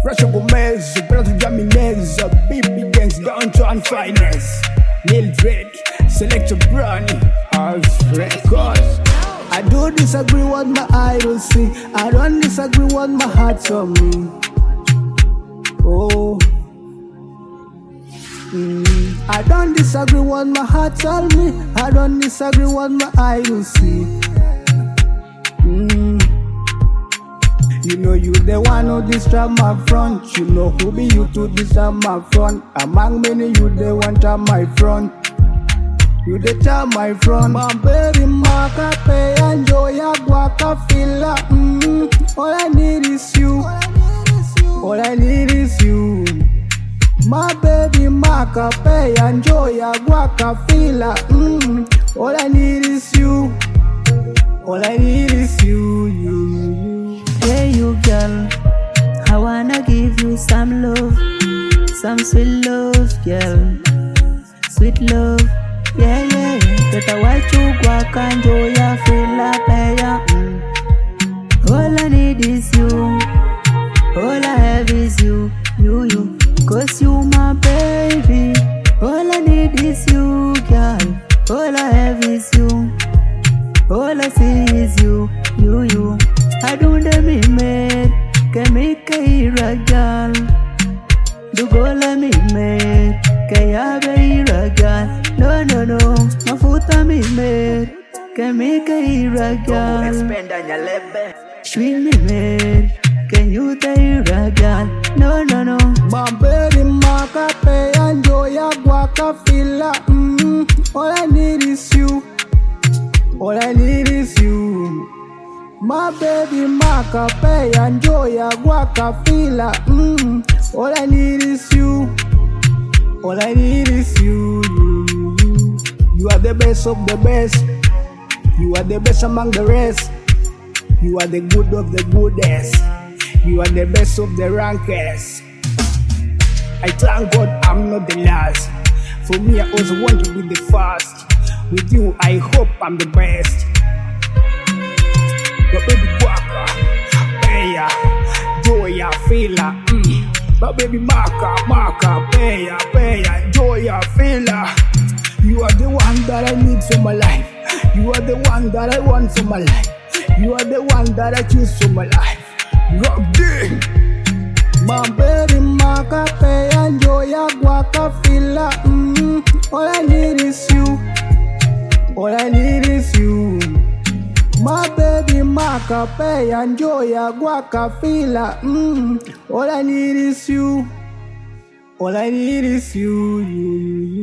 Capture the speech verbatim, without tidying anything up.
Russia Gomez, Brother Jaminez, B B Gangs, Downtown Finest, Lil Drake, Selector Brownie, House Records. I don't disagree what my idols see. I don't disagree what my heart told me. Oh, mm. I don't disagree what my heart told me. I don't disagree what my idols see. Mm. You know you the one who disturb my front. You know who be you to disturb my front. Among many you the one to my front. You the tell my front. My baby maka pay enjoy ya guaca fila. Mm. All I need is you. All I need is you. My baby maka pay enjoy ya guaca fila. Mm. All I need is you. All I need is you. You, you. Hey you girl, I wanna give you some love, some sweet love, girl, sweet love. Yeah, yeah, yeah. Better watch you walk and do ya feel like ya. Mm. All I need is you. All I have is you, you, you. Cause you my baby. All I need is you, girl. All I have is you. All I see is you, you, you. I don't let me mad. Can make a girl. Do go let me mad. Can ya be a girl? No, no, no, my foot on me made. Can make a girl. Sweet me made. Can you take a girl? No, no, no. My baby maka pay enjoy ya guaca fila. Mm. All I need is you. All I need is you. My baby maka pay enjoy ya guaca fila. Mm. All I need is you. All I need is you. You, you. You are the best of the best. You are the best among the rest. You are the good of the goodest. You are the best of the rankest. I thank God I'm not the last. For me, I also want to be the first. With you, I hope I'm the best. But baby, Waka, Peya, Joya, Fila. Mm. But baby, Maka, Maka, Peya, Peya, Joya, Fila. You are the one that I need for my life. You are the one that I want for my life. You are the one that I choose for my life. Rock D. My baby maka pay enjoy ya guaca fila. Mm. All I need is you. All I need is you. My baby maka pay enjoy ya guaca fila. Mm. All I need is you. All I need is you. You. You.